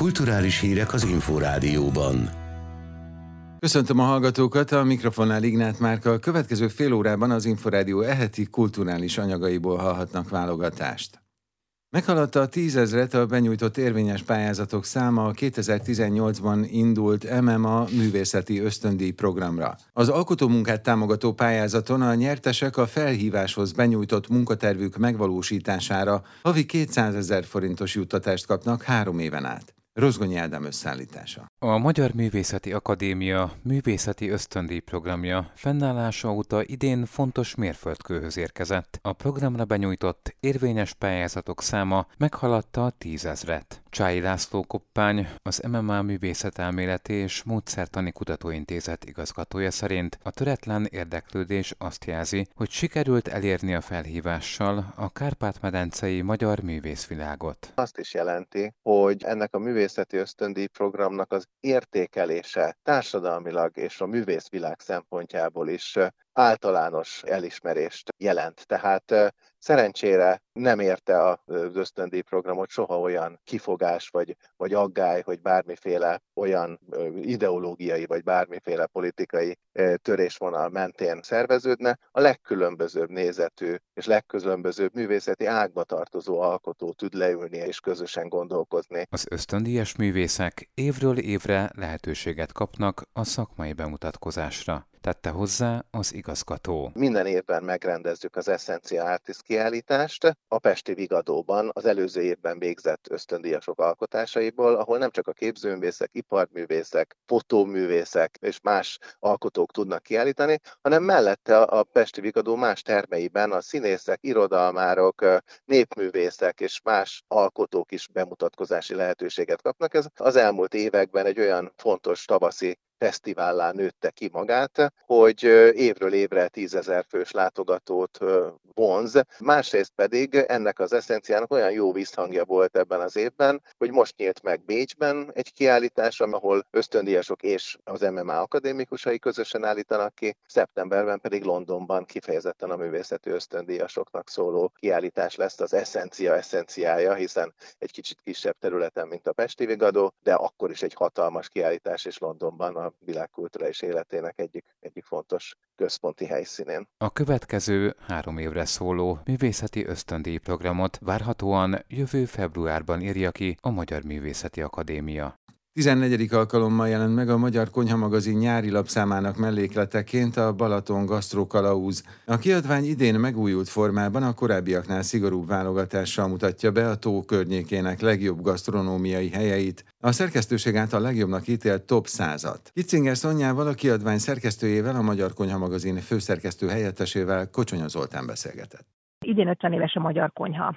Kulturális hírek az Inforádióban. Köszöntöm a hallgatókat, a mikrofonnál Ignát Márka. A következő fél órában az Inforádió eheti kulturális anyagaiból hallhatnak válogatást. Meghaladta a 10 000-et a benyújtott érvényes pályázatok száma a 2018-ban indult MMA művészeti ösztöndíj programra. Az alkotómunkát támogató pályázaton a nyertesek a felhíváshoz benyújtott munkatervük megvalósítására havi 200 000 forintos juttatást kapnak 3 éven át. Rozgonyi Ádám összeállítása. A Magyar Művészeti Akadémia művészeti ösztöndíj programja fennállása óta idén fontos mérföldkőhöz érkezett. A programra benyújtott érvényes pályázatok száma meghaladta a 10 000-et. Csályi László Koppány, az MMA Művészetelméleti és Módszertani Kutatóintézet igazgatója szerint a töretlen érdeklődés azt jelzi, hogy sikerült elérni a felhívással a Kárpát-medencei magyar művészvilágot. Azt is jelenti, hogy ennek a művészeti ösztöndíj programnak az értékelése társadalmilag és a művészvilág szempontjából is általános elismerést jelent. Tehát szerencsére nem érte az ösztöndíj programot soha olyan kifogás vagy aggály, hogy bármiféle olyan ideológiai vagy bármiféle politikai törésvonal mentén szerveződne. A legkülönbözőbb nézetű és legkülönbözőbb művészeti ágba tartozó alkotó tud leülni és közösen gondolkozni. Az ösztöndíjas művészek évről évre lehetőséget kapnak a szakmai bemutatkozásra, tette hozzá az igazgató. Minden évben megrendezzük az Essencia Artist kiállítást a pesti Vigadóban az előző évben végzett ösztöndíjasok alkotásaiból, ahol nem csak a képzőművészek, iparművészek, fotóművészek és más alkotók tudnak kiállítani, hanem mellette a pesti Vigadó más termeiben a színészek, irodalmárok, népművészek és más alkotók is bemutatkozási lehetőséget kapnak. Ez az elmúlt években egy olyan fontos tavaszi fesztivállá nőtte ki magát, hogy évről évre 10 000 fős látogatót vonz. Másrészt pedig ennek az Essenciának olyan jó visszhangja volt ebben az évben, hogy most nyílt meg Bécsben egy kiállítás, ahol ösztöndíjasok és az MMA akadémikusai közösen állítanak ki, szeptemberben pedig Londonban kifejezetten a művészeti ösztöndíjasoknak szóló kiállítás lesz az Essencia essenciája, hiszen egy kicsit kisebb területen, mint a pesti Vigadó, de akkor is egy hatalmas kiállítás, és Londonban a világ kulturális életének egyik fontos központi helyszínén. A következő 3 évre szóló művészeti ösztöndíj programot várhatóan jövő februárban írja ki a Magyar Művészeti Akadémia. 14. alkalommal jelent meg a Magyar Konyhamagazin nyári lapszámának mellékleteként a Balaton Gasztrokalauz. A kiadvány idén megújult formában a korábbiaknál szigorúbb válogatással mutatja be a tó környékének legjobb gasztronómiai helyeit, a szerkesztőség által legjobbnak ítélt top 100-at. Kitzinger Szonyával, a kiadvány szerkesztőjével, a Magyar Konyhamagazin főszerkesztő helyettesével Kocsonya Zoltán beszélgetett. Idén 50 éves a magyar konyha.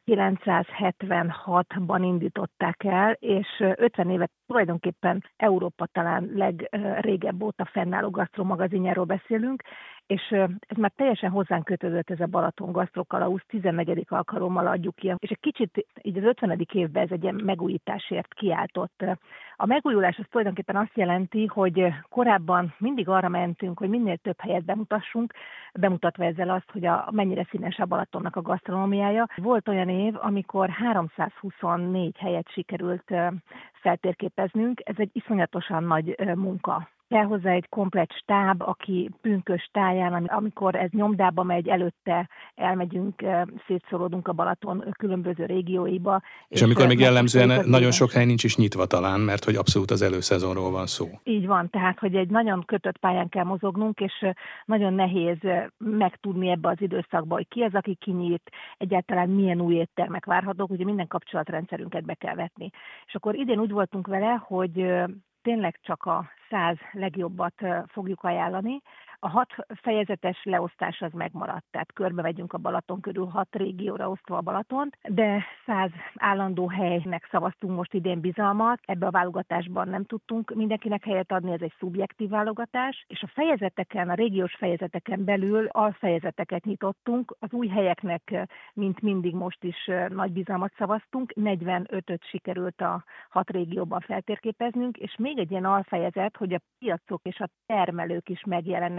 1976-ban indították el, és 50 évet tulajdonképpen Európa talán legrégebb óta fennálló gasztromagazinjáról beszélünk, és ez már teljesen hozzánk kötődött, ez a Balaton Gasztrokalauz, 14. alkalommal adjuk ki, és egy kicsit így az 50. évben ez egy ilyen megújításért kiáltott. A megújulás az tulajdonképpen azt jelenti, hogy korábban mindig arra mentünk, hogy minél több helyet bemutassunk, bemutatva ezzel azt, hogy mennyire színes a Balatonnak a gasztronómiája. Volt olyan év, amikor 324 helyet sikerült feltérképeznünk, ez egy iszonyatosan nagy munka. Kell hozzá egy komplett stáb, aki pünkös táján, amikor ez nyomdába megy, előtte elmegyünk, szétszóródunk a Balaton különböző régióiba. És amikor még jellemzően nagyon sok hely nincs is nyitva talán, mert hogy abszolút az előszezonról van szó. Így van, tehát hogy egy nagyon kötött pályán kell mozognunk, és nagyon nehéz megtudni ebbe az időszakba, hogy ki az, aki kinyílt, egyáltalán milyen új éttermek várhatók, ugye minden kapcsolatrendszerünket be kell vetni. És akkor idén úgy voltunk vele, hogy tényleg csak a 100 legjobbat fogjuk ajánlani. A 6 fejezetes leosztás az megmaradt, tehát körbevegyünk a Balaton körül, 6 régióra osztva a Balatont, de 100 állandó helynek szavaztunk most idén bizalmat, ebbe a válogatásban nem tudtunk mindenkinek helyet adni, ez egy szubjektív válogatás, és a fejezeteken, a régiós fejezeteken belül alfejezeteket nyitottunk, az új helyeknek, mint mindig most is nagy bizalmat szavaztunk, 45-öt sikerült a 6 régióban feltérképeznünk, és még egy ilyen alfejezet, hogy a piacok és a termelők is megjelennek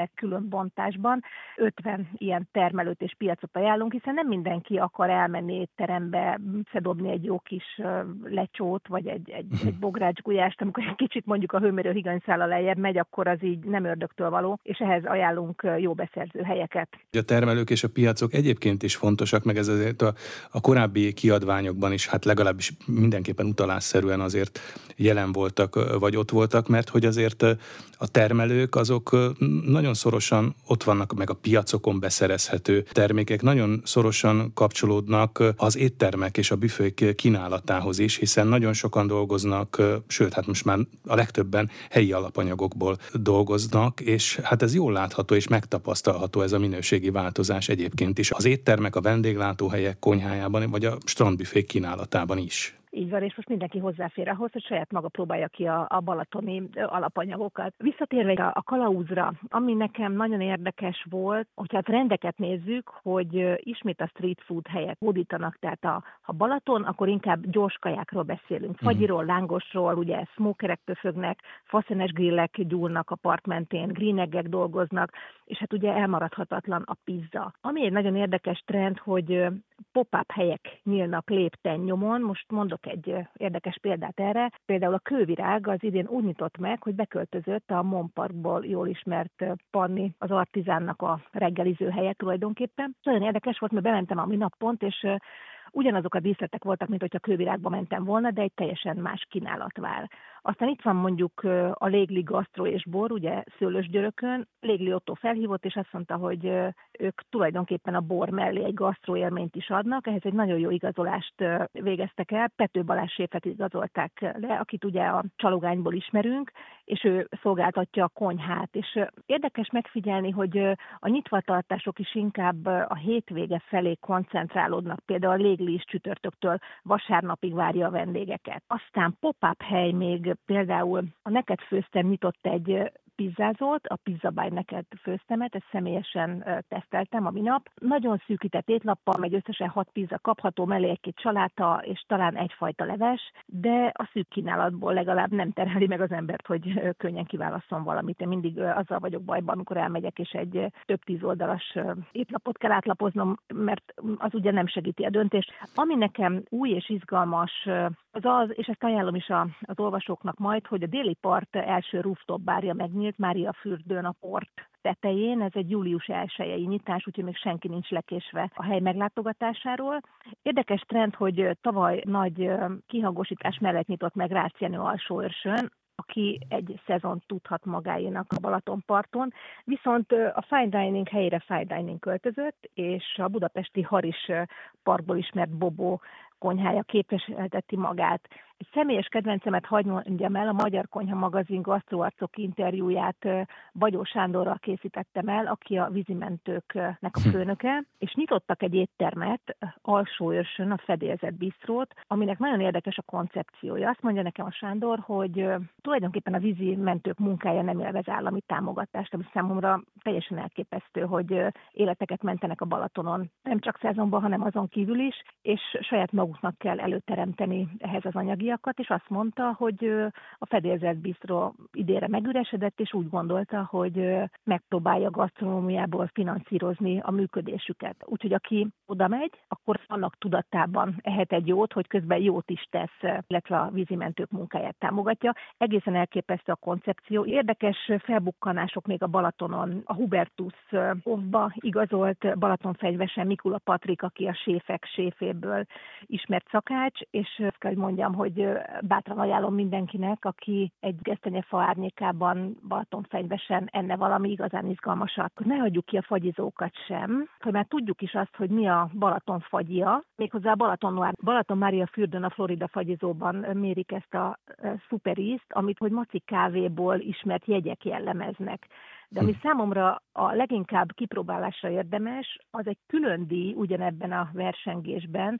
mindenkinek külön bontásban 50 ilyen termelőt és piacot ajánlunk, hiszen nem mindenki akar elmenni étterembe, szedobni egy jó kis lecsót, vagy egy bográcsgulyást, amikor egy kicsit mondjuk a hőmérő higanyszála lejjebb megy, akkor az így nem ördögtől való, és ehhez ajánlunk jó beszerző helyeket. A termelők és a piacok egyébként is fontosak, meg ez azért a korábbi kiadványokban is, hát legalábbis mindenképpen utalásszerűen azért jelen voltak, vagy ott voltak, mert hogy azért a termelők azok nagyon szorosan ott vannak, meg a piacokon beszerezhető termékek nagyon szorosan kapcsolódnak az éttermek és a büfék kínálatához is, hiszen nagyon sokan dolgoznak, sőt, hát most már a legtöbben helyi alapanyagokból dolgoznak, és hát ez jól látható és megtapasztalható ez a minőségi változás egyébként is az éttermek, a vendéglátóhelyek konyhájában, vagy a strandbüfék kínálatában is. Így van, és most mindenki hozzáfér ahhoz, hogy saját maga próbálja ki a balatoni alapanyagokat. Visszatérve a kalauzra, ami nekem nagyon érdekes volt, hogyha a trendeket nézzük, hogy ismét a street food helyek hódítanak, tehát ha Balaton, akkor inkább gyors kajákról beszélünk. Fagyiról, lángosról, ugye smokerek pöfögnek, faszenes grillek gyúrnak a part mentén, greeneggek dolgoznak, és hát ugye elmaradhatatlan a pizza. Ami egy nagyon érdekes trend, hogy pop-up helyek nyílnak lépten nyomon. Most mondok egy érdekes példát erre. Például a Kővirág az idén úgy nyitott meg, hogy beköltözött a Mon Parkból jól ismert Panni, az Artizánnak a reggeliző helye tulajdonképpen. Nagyon érdekes volt, mert bementem a minap pont, és ugyanazok a díszletek voltak, mint hogyha Kővirágba mentem volna, de egy teljesen más kínálat vár. Aztán itt van mondjuk a Légli Gasztro és Bor, ugye Szőlősgyörökön. Légli Otto felhívott, és azt mondta, hogy ők tulajdonképpen a bor mellé egy gasztró élményt is adnak. Ehhez egy nagyon jó igazolást végeztek el. Pető Balázs séfet igazolták le, akit ugye a Csalogányból ismerünk, és ő szolgáltatja a konyhát. És érdekes megfigyelni, hogy a nyitvatartások is inkább a hétvége felé koncentrálódnak. Például a Légli is csütörtöktől vasárnapig várja a vendégeket. Aztán pop-up hely még például a Neked Főztem nyitott egy pizzázót, a Pizza by Neked Főztemet, ezt személyesen teszteltem a minap. Nagyon szűkített étlappal, meg összesen 6 pizza kapható, mellé egy-két saláta, és talán egyfajta leves, de a szűk kínálatból legalább nem terheli meg az embert, hogy könnyen kiválasszon valamit. Én mindig azzal vagyok bajban, amikor elmegyek, és egy több 10 oldalas étlapot kell átlapoznom, mert az ugye nem segíti a döntést. Ami nekem új és izgalmas, az, és ezt ajánlom is az olvasóknak majd, hogy a Déli Part első rooftop bárja megnyílt Máriafürdőn a port tetején. Ez egy július 1-i nyitás, úgyhogy még senki nincs lekésve a hely meglátogatásáról. Érdekes trend, hogy tavaly nagy kihangosítás mellett nyitott meg Rácz Jenő Alsóőrsön, aki egy szezont tudhat magáénak a Balatonparton, viszont a fine dining helyére fine dining költözött, és a budapesti Haris parkból ismert Bobó konyhája képviselteti magát. Egy személyes kedvencemet hadd mondjam el, a Magyar Konyha magazin gasztroarcok interjúját Bagyó Sándorral készítettem el, aki a vízimentőknek a főnöke, és nyitottak egy éttermet Alsóőrsön, a Fedélzet Bistrót, aminek nagyon érdekes a koncepciója. Azt mondja nekem a Sándor, hogy tulajdonképpen a vízimentők munkája nem élvez állami támogatást, ami számomra teljesen elképesztő, hogy életeket mentenek a Balatonon, nem csak szezonban, hanem azon kívül is, és saját maguknak kell előteremteni ehhez az anyagiakat, és azt mondta, hogy a Fedélzet Bistró idénre megüresedett, és úgy gondolta, hogy megpróbálja gasztronómiából finanszírozni a működésüket. Úgyhogy aki oda megy, akkor annak tudatában ehet egy jót, hogy közben jót is tesz, illetve a vízimentők munkáját támogatja. Egészen elképesztő a koncepció. Érdekes felbukkanások még a Balatonon. A Hubertus Hofba igazolt Balatonfenyvesen Mikula Patrik, aki a séfek séféből ismert szakács, és azt kell, hogy mondjam, hogy bátran ajánlom mindenkinek, aki egy gesztenyefa árnyékában Balatonfenyvesen enne valami igazán izgalmasat. Ne hagyjuk ki a fagyizókat sem, hogy már tudjuk is azt, hogy mi a Balaton fagyja, méghozzá a Balaton Noir. Balaton Máriafürdőn a Florida fagyizóban mérik ezt a szuperízt, amit hogy maci kávéból ismert jegyek jellemeznek. De ami számomra a leginkább kipróbálásra érdemes, az egy külön díj ugyanebben a versengésben,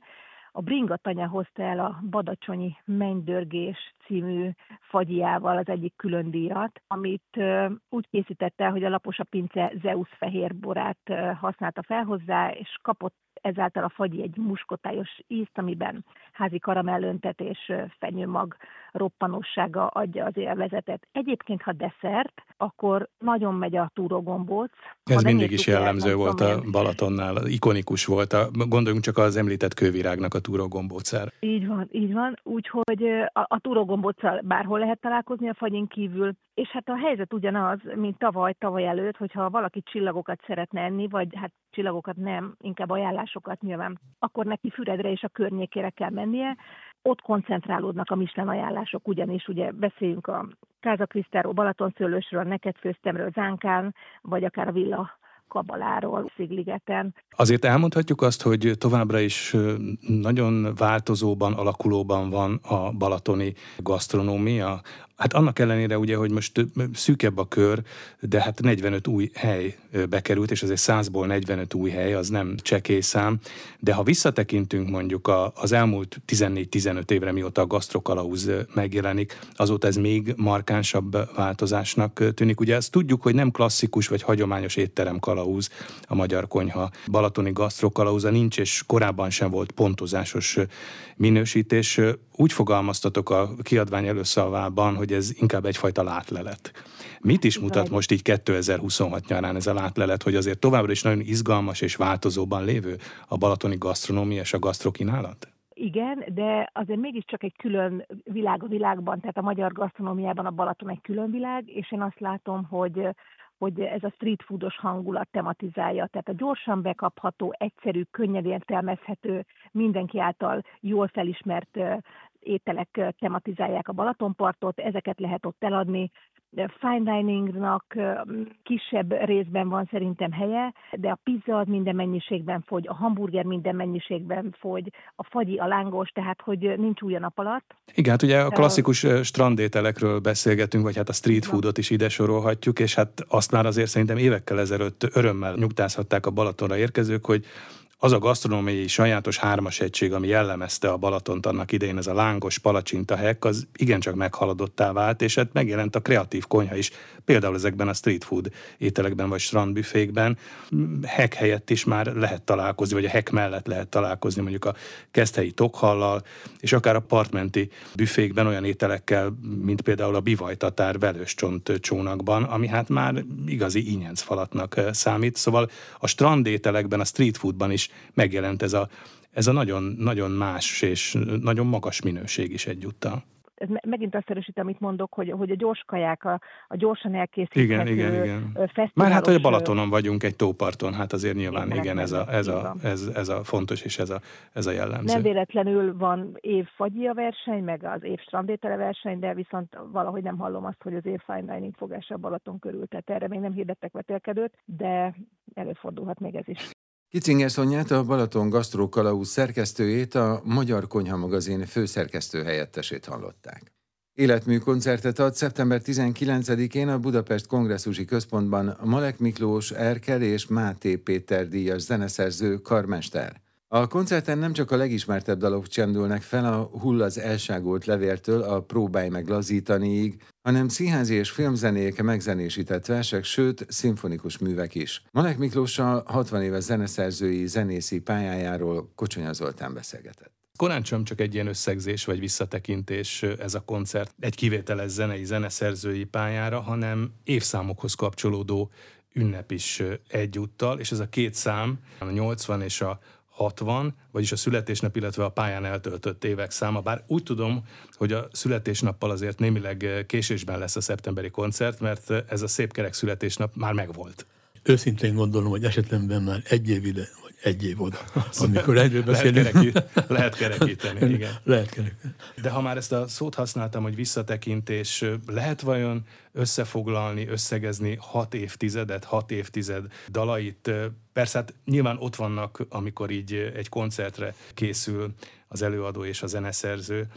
a Bringatanya hozta el a Badacsonyi Mennydörgés című fagyiával az egyik külön díjat, amit úgy készítette, hogy a Laposa Pince Zeus fehérborát használta fel hozzá, és kapott ezáltal a fagyi egy muskotályos ízt, amiben házi karamellöntet és fenyőmag roppanossága adja az élvezetet. Egyébként, ha desszert, akkor nagyon megy a túrógombóc. Ez mindig is jellemző volt a Balatonnál, ikonikus volt. Gondoljunk csak az említett kővirágnak a túrógombócára. Így van. Úgyhogy a túrógombóccal bárhol lehet találkozni a fagyin kívül, és hát a helyzet ugyanaz, mint tavaly előtt, hogyha valaki csillagokat szeretne enni, vagy hát csillagokat nem, inkább ajánlásokat nyilván, akkor neki Füredre és a környékére kell mennie. Ott koncentrálódnak a Michelin ajánlások, ugyanis ugye beszéljünk a Casa Cristáról, Balatonszőlősről, a Nekedfőztemről, Zánkán, vagy akár a Villa Kabaláról, Szigligeten. Azért elmondhatjuk azt, hogy továbbra is nagyon változóban, alakulóban van a balatoni gasztronómia. Hát annak ellenére ugye, hogy most szűkebb a kör, de hát 45 új hely bekerült, és azért 100-ból 45 új hely, az nem csekély szám. De ha visszatekintünk mondjuk az elmúlt 14-15 évre, mióta a gasztrokalauz megjelenik, azóta ez még markánsabb változásnak tűnik. Ugye ezt tudjuk, hogy nem klasszikus vagy hagyományos étteremkalauz a magyar konyha. Balatoni gasztrokalauza nincs, és korábban sem volt pontozásos minősítés. Úgy fogalmaztatok a kiadvány előszavában, hogy ez inkább egyfajta látlelet. Mit is mutat most így 2026 nyarán ez a látlelet, hogy azért továbbra is nagyon izgalmas és változóban lévő a balatoni gasztronómia és a gasztrokínálat? Igen, de azért mégiscsak egy külön világ a világban, tehát a magyar gasztronómiában a Balaton egy külön világ, és én azt látom, hogy ez a street foodos hangulat tematizálja, tehát a gyorsan bekapható, egyszerű, könnyed értelmezhető, mindenki által jól felismert ételek tematizálják a Balatonpartot, ezeket lehet ott eladni. Fine diningnak kisebb részben van szerintem helye, de a pizza az minden mennyiségben fogy, a hamburger minden mennyiségben fogy, a fagyi, a lángos, tehát hogy nincs új a nap alatt. Igen, hát ugye a klasszikus strandételekről beszélgetünk, vagy hát a street foodot is ide sorolhatjuk, és hát azt már azért szerintem évekkel ezelőtt örömmel nyugtázhatták a Balatonra érkezők, hogy az a gasztronómiai sajátos hármas egység, ami jellemezte a Balatont annak idején, ez a lángos palacsintahek, az igencsak meghaladottá vált, és hát megjelent a kreatív konyha is, például ezekben a street food ételekben vagy strandbüfékben. Hek helyett is már lehet találkozni, vagy a hek mellett lehet találkozni mondjuk a keszthelyi tokhallal, és akár a partmenti büfékben olyan ételekkel, mint például a bivajtatár velőscsont csónakban, ami hát már igazi ínyencfalatnak számít. Szóval a strandételekben, a street foodban is megjelent ez a nagyon, nagyon más és nagyon magas minőség is egyúttal. Ez megint azt erősít, amit mondok, hogy a gyors kaják, a gyorsan elkészíthető igen. Már hát, hogy a Balatonon vagyunk egy tóparton, hát azért nyilván igen, ez a fontos és ez a jellemző. Nem véletlenül van év fagyi verseny, meg az év strandétele verseny, de viszont valahogy nem hallom azt, hogy az év fine dining fogása a Balaton körül, tehát erre még nem hirdettek vetélkedőt, de előfordulhat még ez is. Kicinger Szonyát, a Balaton Gasztrokalauz szerkesztőjét, a Magyar Konyha magazin főszerkesztő helyettesét hallották. Életmű koncertet ad szeptember 19-én a Budapest Kongresszusi Központban Malek Miklós, Erkel és Máté Péter díjas zeneszerző karmester. A koncerten nem csak a legismertebb dalok csendülnek fel a Hull az elságult levéltől a Próbálj meg lazítaniig, hanem színházi és filmzenék megzenésített versek, sőt, szimfonikus művek is. Malek Miklóssal 60 éves zeneszerzői, zenészi pályájáról Kocsonya Zoltán beszélgetett. Korán sem csak egy ilyen összegzés vagy visszatekintés ez a koncert egy kivételes zenei, zeneszerzői pályára, hanem évszámokhoz kapcsolódó ünnep is egyúttal, és ez a két szám, a 80 és a 60, vagyis a születésnap, illetve a pályán eltöltött évek száma. Bár úgy tudom, hogy a születésnappal azért némileg késésben lesz a szeptemberi koncert, mert ez a szép kerek születésnap már megvolt. Őszintén gondolom, hogy esetlenben már egy év ide, vagy egy év oda. Amikor egyről beszélünk. Lehet kerekíteni, igen. Lehet kerekíteni. De ha már ezt a szót használtam, hogy visszatekintés, lehet vajon összefoglalni, összegezni 6 évtized dalait? Persze hát nyilván ott vannak, amikor így egy koncertre készül az előadó és a zeneszerző,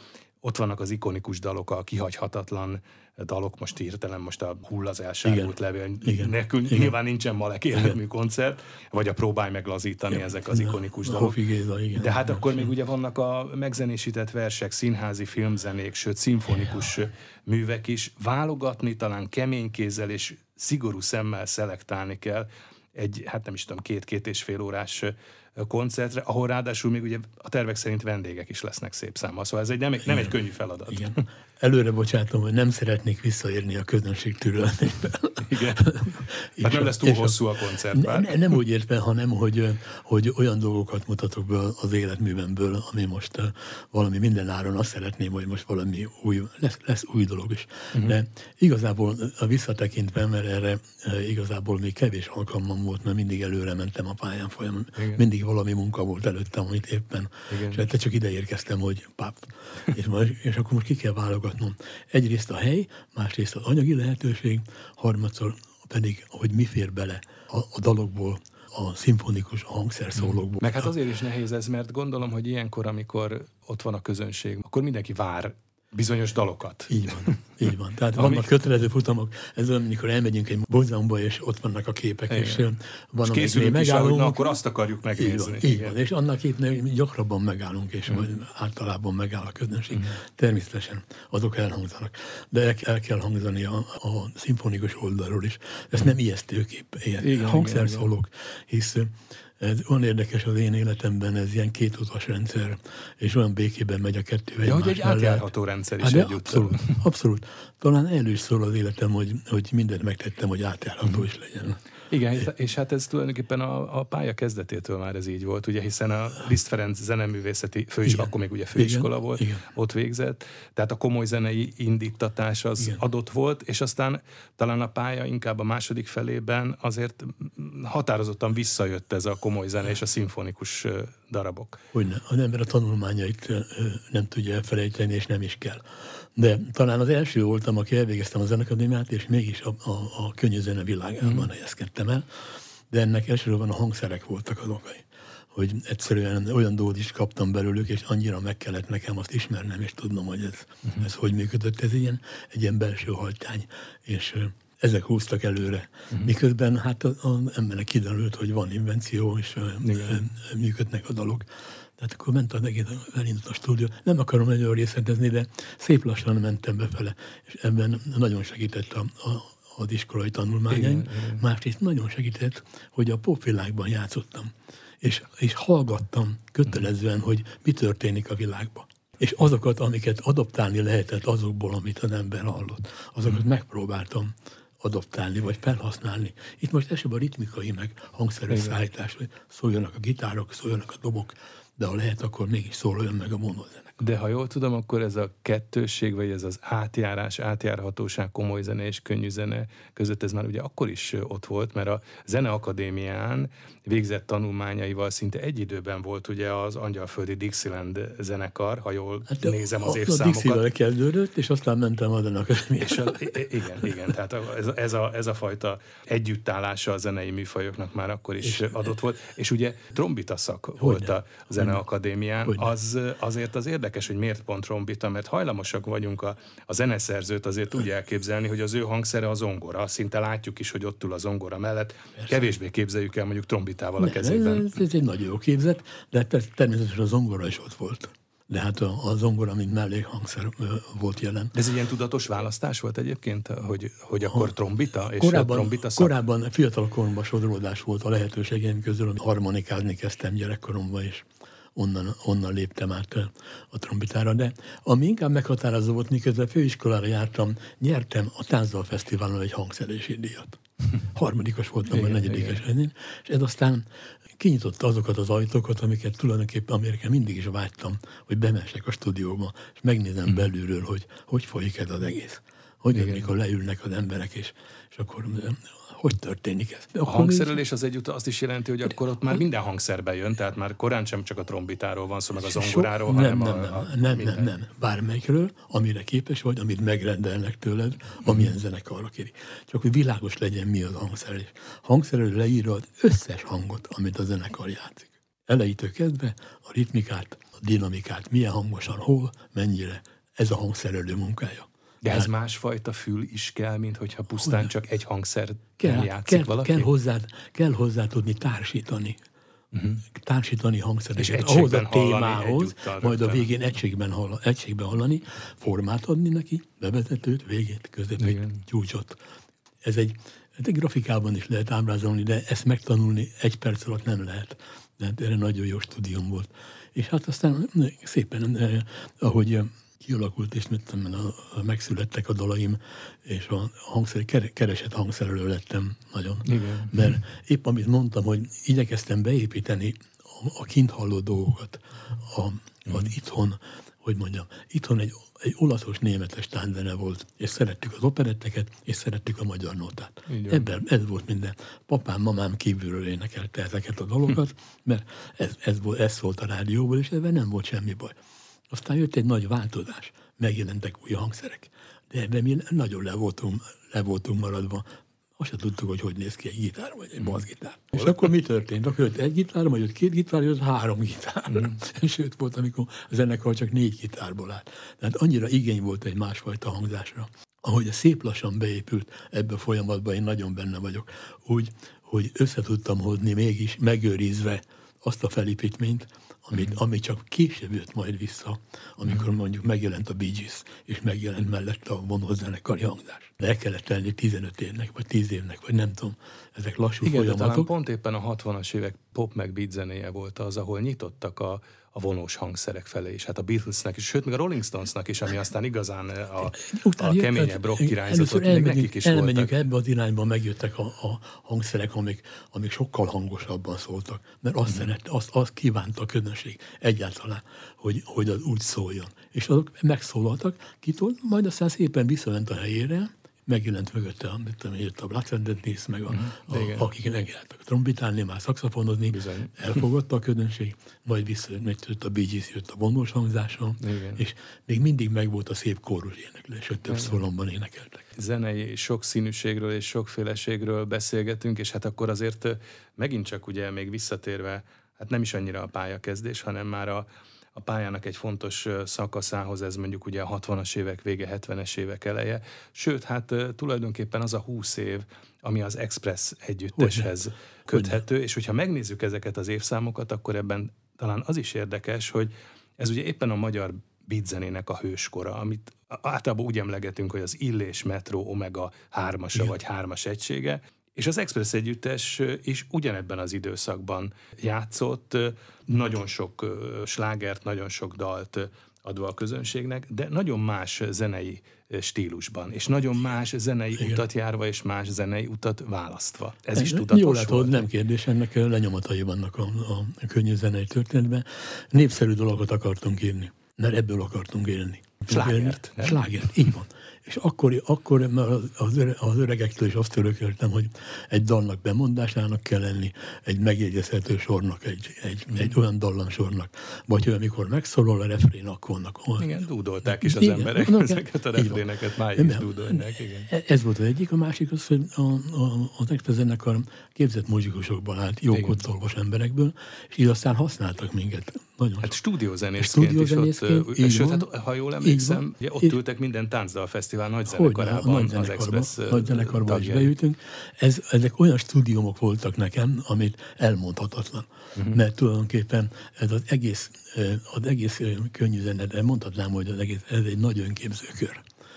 ott vannak az ikonikus dalok, a kihagyhatatlan dalok, most hirtelen most a Hull az elsárgult levél nélkül, nyilván nincsen Malek életmű koncert, vagy a Próbálj meg lazítani, ezek az ikonikus dalok. De hát akkor még ugye vannak a megzenésített versek, színházi filmzenék, sőt szimfonikus művek is. Válogatni talán kemény kézzel és szigorú szemmel szelektálni kell egy, hát nem is tudom, 2-2,5 órás koncertre, ahol ráadásul még ugye a tervek szerint vendégek is lesznek szép számmal. Szóval ez nem egy könnyű feladat. Igen. Előre bocsátom, hogy nem szeretnék visszaérni a közönség türelmével. Igen. Hát nem lesz túl hosszú a koncert. Nem úgy értve, hanem hogy olyan dolgokat mutatok be az életművemből, ami most valami mindenáron azt szeretném, hogy most valami új, lesz új dolog is. De igazából visszatekintve, mert erre igazából még kevés alkalmam volt, mert mindig előre mentem a pályán folyamán. Mindig valami munka volt előttem, amit éppen. És hát csak ide érkeztem, hogy és akkor most ki kell válogatnom. Egyrészt a hely, másrészt az anyagi lehetőség, harmadszor pedig, hogy mi fér bele a dalokból, a szimfonikus, a hangszerszólókból. Meg hát azért is nehéz ez, mert gondolom, hogy ilyenkor, amikor ott van a közönség, akkor mindenki vár bizonyos dalokat. Így van. Tehát vannak kötelező futamok, ez olyan, amikor elmegyünk egy múzeumba, és ott vannak a képek, és van, és készülünk is, ahogy akkor azt akarjuk megnézni. Így van. És annak itt gyakrabban megállunk, és általában megáll a közönség. Természetesen azok elhangzanak. De el kell hangzani a szimfonikus oldalról is. Ez nem ijesztő kép, hangszerszólók, hisz ez olyan érdekes az én életemben, ez ilyen kétutas rendszer, és olyan békében megy a kettő egymás mellett. Hogy egy átjárható rendszer is egyúttal. Abszolút. Talán erről is szól az életem, hogy mindent megtettem, hogy átjárható is legyen. Igen, és hát ez tulajdonképpen a pálya kezdetétől már ez így volt, ugye, hiszen a Liszt Ferenc zeneművészeti főiskola, akkor még ugye főiskola volt, ott végzett, tehát a komoly zenei indítatás az adott volt, és aztán talán a pálya inkább a második felében azért határozottan visszajött ez a komoly zene és a szimfonikus darabok. Hogyne, az ember a tanulmányait nem tudja elfelejteni, és nem is kell. De talán az első voltam, aki elvégeztem a zenekadémiát, és mégis a könnyű zene világában helyezkedtem el, de ennek elsősorban a hangszerek voltak az okai. Hogy egyszerűen olyan dolgot is kaptam belőlük, és annyira meg kellett nekem azt ismernem, és tudnom, hogy ez hogy működött. Ez egy ilyen belső hajtány, és ezek húztak előre. Miközben hát az embernek kiderült, hogy van invenció, és működnek a dalok. Tehát akkor ment az egész, elindult a stúdió. Nem akarom nagyon részletezni, de szép lassan mentem befele, és ebben nagyon segített az iskolai tanulmányaim. Másrészt nagyon segített, hogy a popvilágban játszottam, és hallgattam kötelezően, hogy mi történik a világban. És azokat, amiket adoptálni lehetett azokból, amit az ember hallott, azokat megpróbáltam adoptálni, vagy felhasználni. Itt most esetben a ritmikai, meg hangszeres szállítás, hogy szóljanak a gitárok, szóljanak a dobok, de ha lehet, akkor mégis szóljon meg a monozene. De ha jól tudom, akkor ez a kettősség, vagy ez az átjárhatóság komoly zene és könnyű zene között ez már ugye akkor is ott volt, mert a Zeneakadémián végzett tanulmányaival szinte egy időben volt ugye az Angyalföldi Dixieland zenekar, ha jól nézem az évszámokat. A Dixie-vel kezdődött, és aztán mentem a Zeneakadémiára. Igen, tehát ez a fajta együttállása a zenei műfajoknak már akkor is adott volt. És ugye trombita szak volt a Zeneakadémián. Azért az érdekes, hogy miért pont trombita, mert hajlamosak vagyunk a zeneszerzőt azért úgy elképzelni, hogy az ő hangszere a zongora. Szinte látjuk is, hogy ott ül a zongora mellett. Persze. Kevésbé képzeljük el mondjuk trombitával a kezében. Ez egy nagyon jó képzet, de természetesen a zongora is ott volt. De hát a zongora, mint mellékhangszer volt jelen. De ez egy ilyen tudatos választás volt egyébként, hogy akkor trombita? És trombita szak? Korábban fiatal koromban sodródás volt a lehetőségeim közül, hogy harmonikázni kezdtem gyerekkoromban, és onnan léptem át a trombitára, de ami inkább meghatározó volt, miközben főiskolára jártam, nyertem a Táncdal Fesztiválon egy hangszerési díjat. Harmadikos voltam, vagy negyedikes, és ez aztán kinyitotta azokat az ajtókat, amiket tulajdonképpen Amerikán mindig is vágytam, hogy bemessek a stúdióba, és megnézem belülről, hogy folyik ez az egész. Mikor leülnek az emberek, és akkor hogy történik ez? A hangszerelés az egyúttal azt is jelenti, hogy akkor ott már minden hangszerbe jön, tehát már korán sem csak a trombitáról van szó, meg a zongoráról, nem. Bármelyikről, amire képes vagy, amit megrendelnek tőled, amilyen zenekarra kéri. Csak hogy világos legyen, mi az hangszerelés. Hangszerelő leírja az összes hangot, amit a zenekar játszik. Elejétől kezdve a ritmikát, a dinamikát, milyen hangosan, hol, mennyire, ez a hangszerelő munkája. De ez másfajta fül is kell, mint hogyha pusztán csak egy hangszer játszik valaki? Kell hozzá tudni társítani. Társítani hangszereket ahhoz a témához, majd a végén egységben hallani, formát adni neki, bevezetőt, végét, közepét, csúcsot. Ez egy grafikában is lehet ábrázolni, de ezt megtanulni 1 perc alatt nem lehet. De erre nagyon jó stúdium volt. És hát aztán szépen, ahogy kialakult, és megszülettek a dalaim, és a keresett hangszerelő lettem nagyon. Igen. Mert épp amit mondtam, hogy igyekeztem beépíteni a kint halló dolgokat, az itthon, hogy mondjam, itthon egy olaszos-németes tánzene volt, és szerettük az operetteket, és szerettük a magyar nótát. Ebben ez volt minden. Papám, mamám kívülről énekelte ezeket a dalokat, mert ez volt a rádióból, és ebben nem volt semmi baj. Aztán jött egy nagy változás, megjelentek új hangszerek, de ebben mi nagyon le voltunk maradva. Azt se tudtuk, hogy néz ki egy gitár, vagy egy basszgitár. És akkor mi történt? Akkor jött 1 gitár, majd jött 2 gitár, jött 3 gitár. Sőt, volt, amikor a zenekar csak 4 gitárból állt. Tehát annyira igény volt egy másfajta hangzásra. Ahogy a szép lassan beépült ebbe a folyamatba, én nagyon benne vagyok, úgy, hogy össze tudtam hozni mégis megőrizve azt a felépítményt, amit csak később jött majd vissza, amikor mondjuk megjelent a Bee Gees, és megjelent mellette a vonózenekari hangzás. De el kellett tenni 15 évnek, vagy 10 évnek, vagy nem tudom, ezek lassú folyamatok. Igen, talán pont éppen a 60-as évek pop meg beat zenéje volt az, ahol nyitottak a vonós hangszerek felé is. Hát a Beatlesnek is, sőt, még a Rolling Stonesnak is, ami aztán igazán a keményebb rock irányzatot, még nekik is voltak. Elmegyünk ebbe az irányba, megjöttek a hangszerek, amik sokkal hangosabban szóltak. Mert azt kívánta a közönség egyáltalán, hogy az úgy szóljon. És azok megszólaltak, majd aztán szépen visszament a helyére, megjelent mögötte, jött a Black Sabbath, meg akik megjelentek a trombitálni, már szaxofonozni, elfogadta a közönség, majd visszajött a Bee Gees, jött a vonós hangzáson, és még mindig megvolt a szép kórus éneklés, hogy több szólomban énekeltek. Zenei sokszínűségről és sokféleségről beszélgetünk, és hát akkor azért megint csak ugye még visszatérve, hát nem is annyira a pályakezdés, hanem már a pályának egy fontos szakaszához, ez mondjuk ugye a 60-as évek vége, 70-es évek eleje. Sőt, hát tulajdonképpen az a 20 év, ami az Express együtteshez köthető, és hogyha megnézzük ezeket az évszámokat, akkor ebben talán az is érdekes, hogy ez ugye éppen a magyar beatzenének a hőskora, amit általában úgy emlegetünk, hogy az Illés, Metro, Omega 3-asa vagy 3-as egysége, és az Express együttes is ugyanebben az időszakban játszott, nagyon sok slágert, nagyon sok dalt adva a közönségnek, de nagyon más zenei stílusban, és nagyon más zenei utat járva, és más zenei utat választva. Ez is tudatos jól volt. Nem kérdés, ennek lenyomatai vannak a könnyű zenei történetben. Népszerű dolgokat akartunk írni, mert ebből akartunk élni. Slágert, így van. És akkor az öregektől is azt örököltem, hogy egy dalnak bemondásának kell lenni, egy megjegyezhető sornak, egy olyan dallamsornak. Vagy hogy amikor megszólal a refrén, akkor vannak. Igen, dúdolták is az emberek ezeket a refréneket, máig is dúdolják. Ez volt az egyik, a másik az, hogy az Express zenekar képzett muzsikusokból állt, jó kottolvos emberekből, és így aztán használtak minket. Hát stúdiózenészként is ott, sőt, hát, ha jól emlékszem, ott ültek minden táncdalfesztivál nagy zenekarában, az Express nagy zenekarban is beültünk. Ezek olyan stúdiumok voltak nekem, amit elmondhatatlan. Mert tulajdonképpen ez az egész könnyű zene, de mondhatnám, hogy ez egy nagy önképzőkör.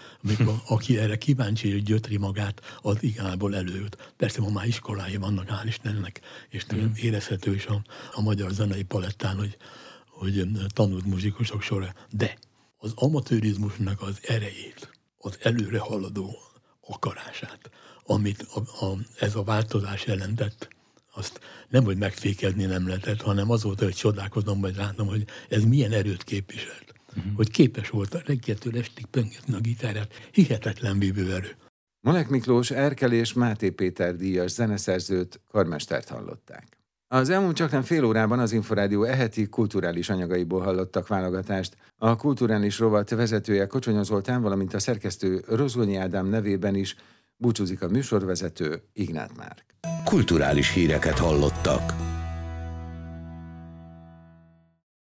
Aki erre kíváncsi, hogy gyötri magát, az igazából előjött. Persze ma már iskolái vannak, hál' Istennek, és érezhető is a magyar zenei palettán, hogy tanult muzsikusok sora. De az amatőrizmusnak az erejét, az előre haladó akarását, amit ez a változás jelentett, azt nem, hogy megfékezni nem lehetett, hanem azóta, hogy csodálkozom, vagy látom, hogy ez milyen erőt képviselt. Hogy képes volt a reggeltől estig pöngetni a gitárját. Hihetetlen vívőerő. Molek Miklós, Erkel és Máté Péter díjas zeneszerzőt, karmestert hallották. Az elmúlt csaknem fél órában az Inforádió heti kulturális anyagaiból hallottak válogatást. A kulturális rovat vezetője Kocsonya Zoltán, valamint a szerkesztő Rozgonyi Ádám nevében is búcsúzik a műsorvezető Ignát Márk. Kulturális híreket hallottak.